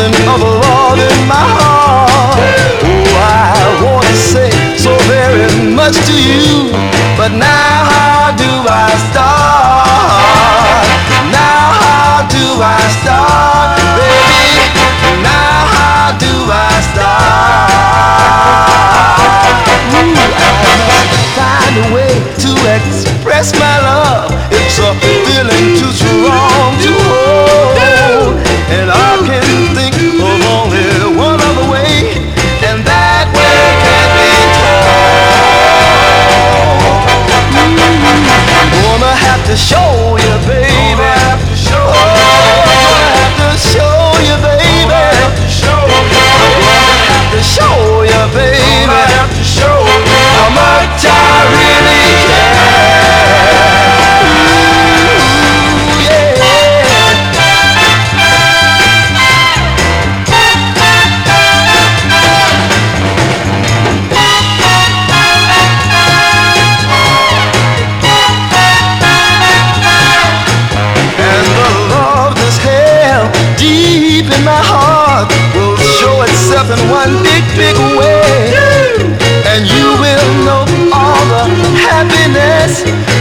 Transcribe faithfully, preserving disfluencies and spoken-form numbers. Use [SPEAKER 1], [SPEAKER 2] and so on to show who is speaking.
[SPEAKER 1] feeling of love in my heart. Oh, I want to say so very much to you, but now how do I start? Now how do I start, baby? Now how do I start? Ooh, I must find a way to express my love. It's a feeling too strong to hold, and I can think of only one other way, and that way can be told. I'm gonna have to show you, baby. Oh, I'm gonna have to show you, baby. I'm gonna have to show you, baby, how much I really care. Ooh, yeah. And the love that's held deep in my heart will show itself in one big, big way. And you will know all the happiness